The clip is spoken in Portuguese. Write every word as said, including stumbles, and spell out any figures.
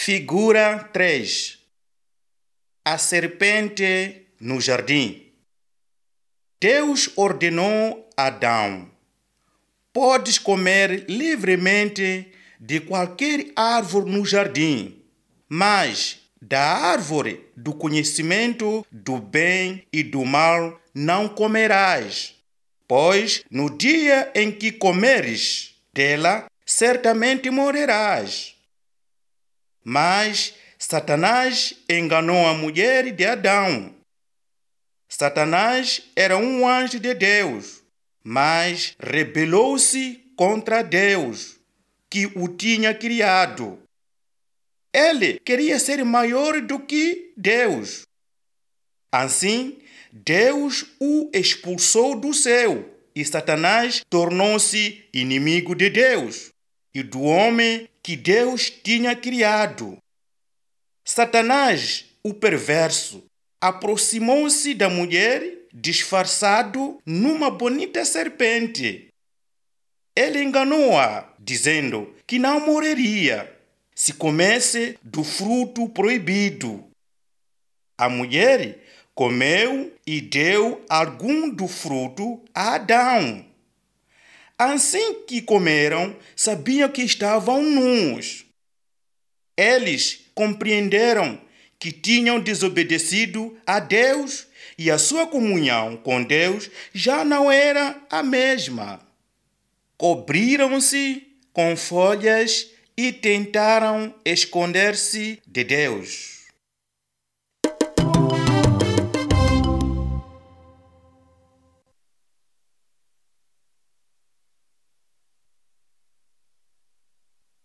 Figura três. A serpente no jardim. Deus ordenou a Adão: podes comer livremente de qualquer árvore no jardim, mas da árvore do conhecimento do bem e do mal não comerás, pois no dia em que comeres dela, certamente morrerás. Mas Satanás enganou a mulher de Adão. Satanás era um anjo de Deus, mas rebelou-se contra Deus, que o tinha criado. Ele queria ser maior do que Deus. Assim, Deus o expulsou do céu e Satanás tornou-se inimigo de Deus e do homem que Deus tinha criado. Satanás, o perverso, aproximou-se da mulher disfarçado numa bonita serpente. Ele enganou-a, dizendo que não morreria se comesse do fruto proibido. A mulher comeu e deu algum do fruto a Adão. Assim que comeram, sabiam que estavam nus. Eles compreenderam que tinham desobedecido a Deus e a sua comunhão com Deus já não era a mesma. Cobriram-se com folhas e tentaram esconder-se de Deus.